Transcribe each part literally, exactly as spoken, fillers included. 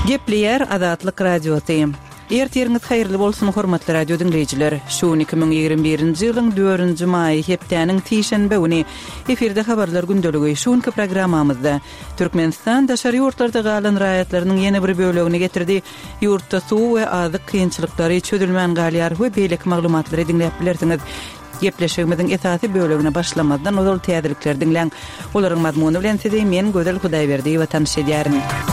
Gepleyer Azatlyk Radiosu. Ertiriňiz haýyrly bolsun hormatly radio dinleýijiler. Şu iki bin ýygrimi birinji ýylyň dördünji maý hepdeniň tişenbe güni efirde habarlar gündöligi şuňky programmamyzda Türkmenistan daşary ýurtlarda galan raýatlarynyň ýene bir bölegini getirdi. Ýurtda suw we azyk kynçylyklary çödülmän galýar we beýleki maglumatlary dinläp bilersiňiz. Gepleşigimiziň esasy bölегine başlamadan ozal täzelikler dinleň. Olaryň mazmuny bilen sizi men Gözel Hudaýberdi we tanış edýärim.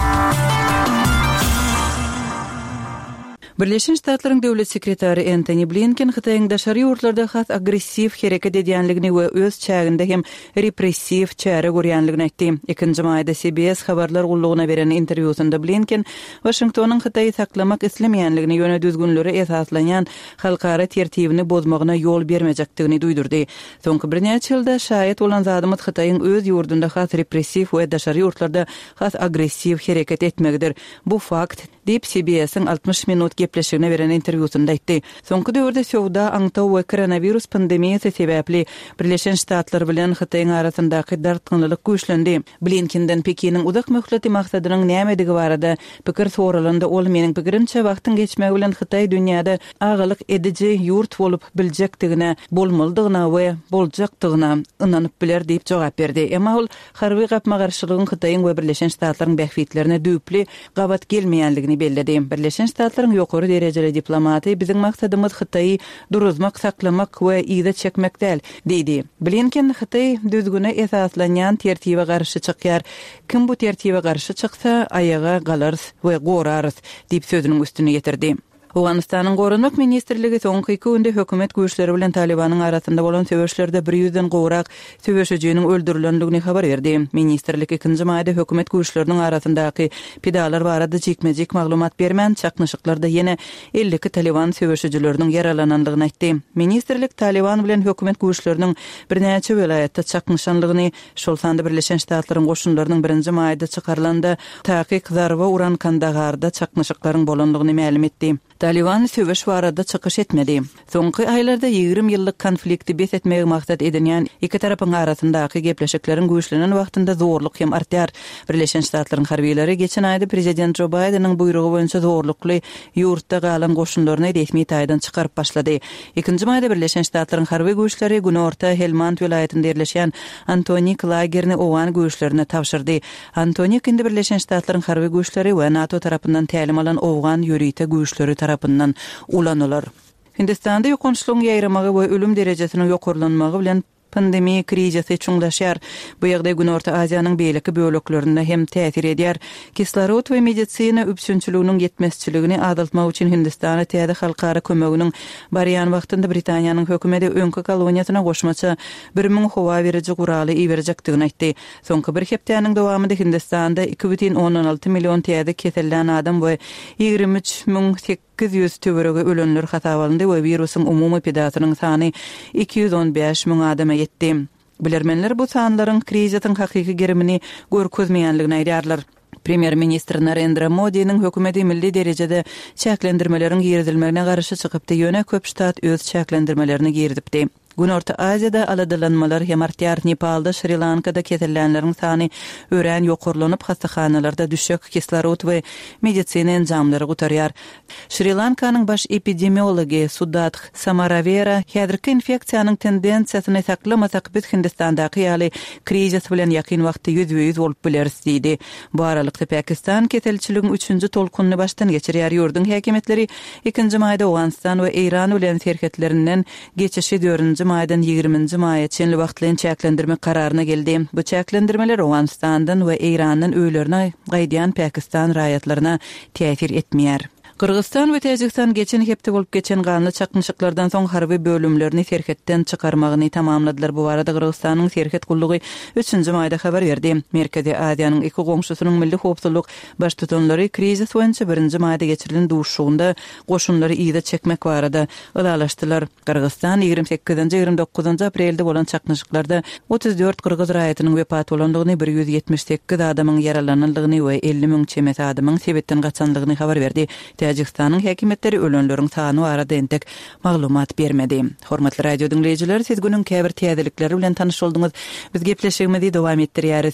Birleşmiş Ştatlaryň döwlet sekretary Antony Blinken Hytaýyň daşary ýurtlarda has aggressiv hereket edýänligini we öz çäginde hem repressiv çäre görýänligini aýtdy. ikinji maýda C B S habarlar gullugyna beren interwýusynda Blinken Washingtonyň Hytaýy saklamak islemeýänligini ýöne düzgünlere esaslanýan halkara tertibini bozmagyna ýol bermejekdigini duýdurdy. Soňky bir näçe ýylda şaýat bolan zadymyz Hytaýyň öz ýurdunda has repressiv we daşary ýurtlarda has aggressiv hereket etmegdir. Bu fakt diýip C B S'in altmış minut gepleşigine beren interwýusynda aýtdy. Soňky döwürde sowda aňtaw we koronavirus pandemiýasy sebäpli Birleşen Ştatlar bilen Hytaýyň arasyndaky dartgynlyk güýçlendi. Blinkenden Pekiniň uzak möhleti maksadynyň nämedige barada pikir sorulanda ol meniň pikirimçe wagtyň geçmegi bilen Hytaý dünýäde agalyk ediji ýurt bolup biljekdigine, bolmalydygyna we boljakdygyna ynanyp biler diýip jogap berdi. Emma ol harby gapma garşylygyň Hytaýyň we Birleşen Ştatlaryň bähfitlerine düýpli gabat gelmeýänligini bellädi. Birleşen Ştatlaryň ýokary derejeli diplomaty biziň maksadymyz Hytaýy duruzmak, saklamak we ýyda çekmek däl, diýdi. Blinken Hytaý düzgüne esaslanýan tertibe garşy çykýar. Kim bu tertibe garşy çyksa, aýaga galar we gorarys diýip sözüniň üstüne getirdi. Awganistanyň Gorunmak ministrligi soňky iki günde hökümet güýçleri bilen Talibanyň arasynda bolan söwüşlerde bir ýüzden gowrak söwüşejiniň öldürilendigini habar berdi. Ministrlik ikinji maýda hökümet güýçleriniň arasyndaky pidalar barada jekmejek maglumat bermän, çaknyşyklarda ýene elli iki Taliban söwüşejileriniň yaralanandygyny aýtdy. Ministrlik Taliban bilen hökümet güýçleriniň bir näçe welaýatda çaknyşanlygyny, şol sanda Birleşen Ştatlaryň goşunlarynyň birinji maýda çykarylanda taýyk zarba uran Kandaharda çaknyşyklaryň bolandygyny ma'lum etdi. Taliban söwüş barada çykyş etmedi. Soňky aýlarda ýygrimi ýyllyk konflikti bes etmegi maksat edilýän iki tarapyň arasyndaky gepleşikleriň güýçlenen wagtynda zorluk hem artýar. Birleşen Ştatlaryň harbiýleri geçen aýda Prezident Joe Bidenyň buyrugy boýunça zorlukly ýurtda galan goşunlaryny resmi taýdan çykaryp başlady. ikinji maýda Birleşen Ştatlaryň harby güýçleri Günorta Helmand vilayetinde ýerleşýän Antonik lagerini owan güýçlerine tapşyrdy. Antonik indi Birleşen Ştatlaryň harby güýçleri we NATO tarapyndan tälim alan owgan ýörite güýçleri tarapyndan ulanylar. Hindistanda ýokançlygyň ýaýramagy we ölüm derejesiniň ýokurlanmagy bilen pandemiýa krizisi çuňlaşýar. Bu ýagdaý Günorta Aziýanyň beýleki böleklerinde hem täsir edýär. Kislorod we medisina üpsünçiliginiň ýetmezçiligini azaltmak üçin Hindistana täze halkara kömeginiň barýan wagtynda Britaniýanyň hökümeti öňkü koloniýasyna goşmaça bir miň howa beriji guraly iberjekdigini aýtdy. Soňky bir hepdeniň dowamında Hindistanda iki бүтүн oňdan alty million täze kesellän adam we ýygrimi üç miň sekiz ýüz töwerege ölenler hasap alındy we virusyň umumy pedatynyň sany iki ýüz on beş miň adama yetdi. Bilermenler bu sanlaryň kriziň hakyky gerimini görkezmeýänligini aýdýarlar. Premier Minister Narendra Modi'nin hökümeti milli derejede çäklendirmeleriň girdilmegine garşy çykypdy. Ýöne köp ştat öz çäklendirmelerini girdipdi. Günorta Aziýada aladylanmalar hem artýar. Nepalda, Sri Lankada kesellänleriň sany örän ýokurlanyp hastahanalarda düşük kislorod we medisina enjamlary gutarýar. Sri Lankanyň baş epidemiologi Sudat Samaravera häzirki infeksiýanyň tendensiýasyny saklamasak biz Hindistandaky ýaly krizis bilen ýakyn wagtda ýüz ýüz bolup bileriz diýdi. Bu aralykda Pakistan keselçiliginiň üçünji tolkunyny başdan geçirýär. Ýurdun häkimetleri ikinji maýda Awganistan we Iran bilen serketlerinden geçişi dördünji maýdan ýygrimiňji maýa çenli wagtlyň çäklendirme kararyna geldi. Bu çäklendirmeler Awganistandan we Irandan öýlerine gaýdýan Pakistan raýatlaryna täsir etmeýär. Kırgızstan we Täjikistan geçen hepde bolup geçen ganly çaknyşyklardan soň harby bölümlerini serhetden çykarmagyny tamamladylar. Bu arada Kırgızstanyň serhet gullugy üçünji maýda habar berdi. Merkezi Aziýanyň iki goňşusynyň milli howpsuzlyk baş tutanlary krizis boýunça birinji maýda geçirilen duşugynda goşunlary ýyda çekmek barada ılalaşdylar. Kırgızstan ýygrimi sekizinji ýygrimi dokuzunji aprelde bolan çaknyşyklarda otuz dört Kırgız raýatynyň wepat bolandygyny, bir ýüz ýetmiş sekiz adamyň yaralanandygyny we elli miň çemet adamyň sebetden gaçandygyny habar berdi. Täjikistanyň häkimetleri ölenleriň sany barada entek maglumat bermedi. Hormatly radio dinleýijiler, siz günüň käbir täzelikleri bilen tanyş boldyňyz. Biz gepleşigimizi dowam etdirýäris.